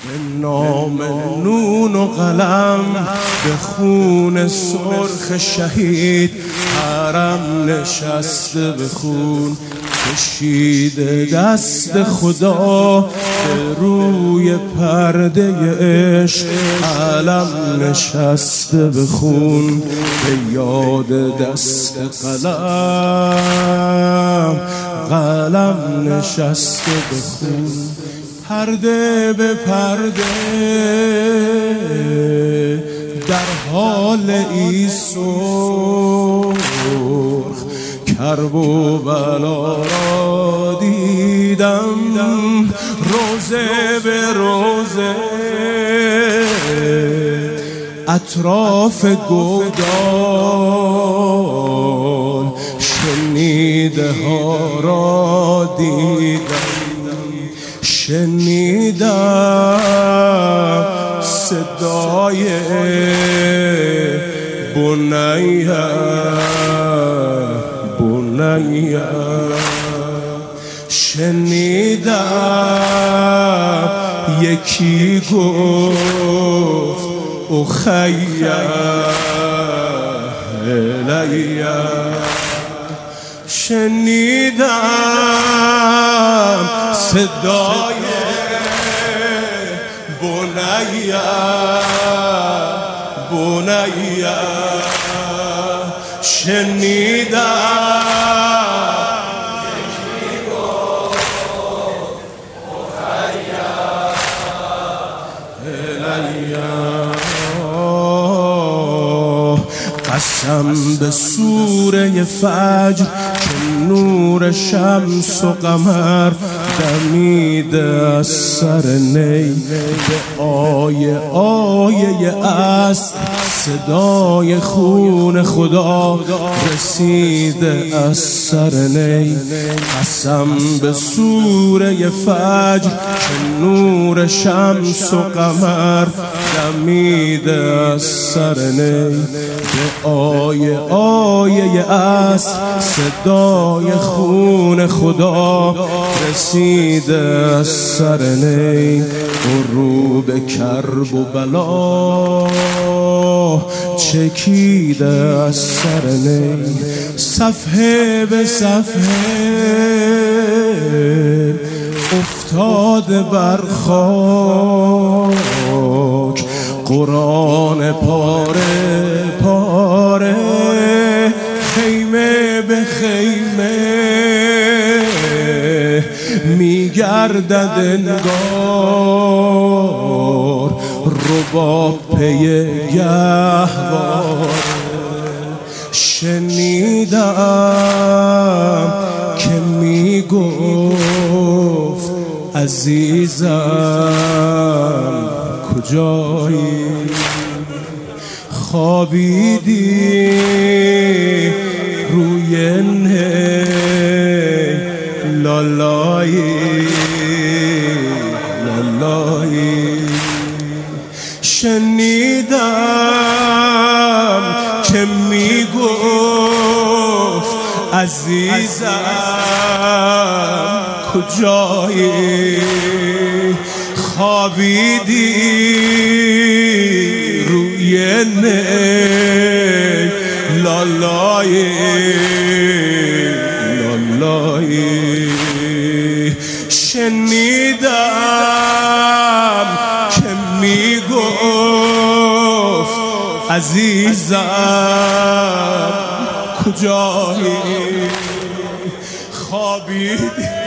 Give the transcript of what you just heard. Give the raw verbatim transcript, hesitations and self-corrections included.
به نام نون و قلم، به خون سرخ شهید حرم نشسته، به خون کشیده دست خدا، به روی پرده عشق علم نشسته، به خون به یاد دست قلم، قلم نشسته به خون. پرده به پرده در حال ای سرخ، کرب و بلا را دیدم روزه به روزه، اطراف گودال شنیده ها را دیدم، شنیدم صدای بنیه بنیه، شنیدم یکی گفت اخیه الیه، شنیدم صدای بنیه بنیه، شنیدم یکی گفت اخیه الیه. قسم به سوره فجر که نور شمس و قمر دمیده از سر نی، به آیه آیه اصل صدای خون خدا رسیده از سر نی. قسم به سوره فجر که نور شمس و قمر دمیده از سر نی، به آیه آیه اصل صدای خون خدا رسیده از سر نی. غروب کرب و بلا چکیده از سر نی، صفحه به صفحه افتاده بر خاک، قرآن پاره پاره، خیمه به خیمه میگردد انگار، رباب پی گهواره. شنیدم که میگفت عزیزم کجایی، خوابیدی روی نه لالایی لالایی. شنیدم که میگفت عزیزم کجایی، خوابیدی روی نه لالایی لالایی. شنیدم که میگفت عزیزم کجایی، خوابیدی